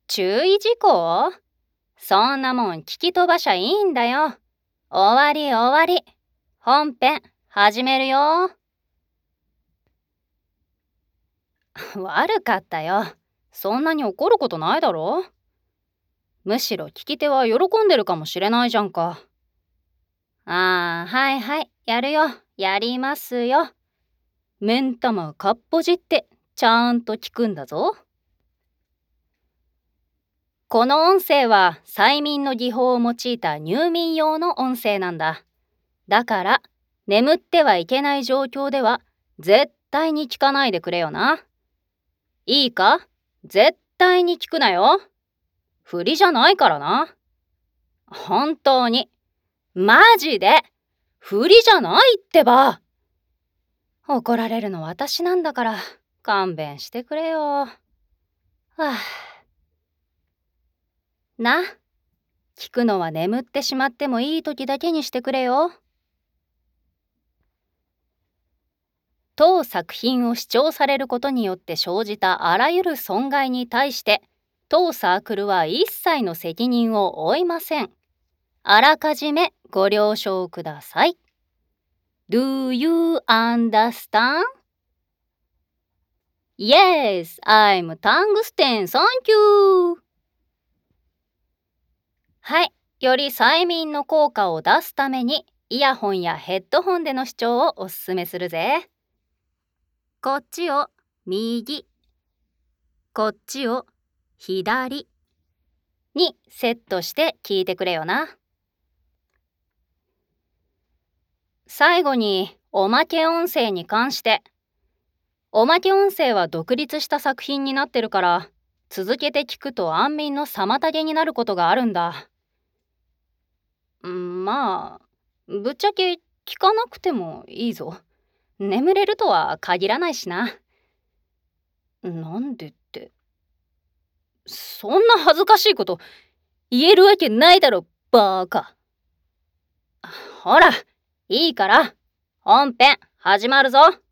注意事項？そんなもん聞き飛ばしゃいいんだよ。終わり終わり。本編始めるよ。悪かったよ。そんなに怒ることないだろ。むしろ聞き手は喜んでるかもしれないじゃんか。はいはい、やるよ。やりますよ。目ん玉かっぽじってちゃんと聞くんだぞ。この音声は催眠の技法を用いた入眠用の音声なんだ。だから眠ってはいけない状況では絶対に聞かないでくれよな。いいか？絶対に聞くなよ。振りじゃないからな。本当に。マジで。振りじゃないってば。怒られるの私なんだから勘弁してくれよ。はあ。な。聞くのは眠ってしまってもいい時だけにしてくれよ。当作品を視聴されることによって生じたあらゆる損害に対して当サークルは一切の責任を負いません。あらかじめご了承ください。Do you understand? Yes, I'm tungsten, thank you. はい、より催眠の効果を出すためにイヤホンやヘッドホンでの視聴をおすすめするぜ。こっちを右、こっちを左にセットして聞いてくれよな。最後におまけ音声に関して。おまけ音声は独立した作品になってるから続けて聞くと安眠の妨げになることがあるんだ。まあぶっちゃけ聞かなくてもいいぞ。眠れるとは限らないしな。なんでって。そんな恥ずかしいこと言えるわけないだろ、バーカ。ほら、いいから本編始まるぞ。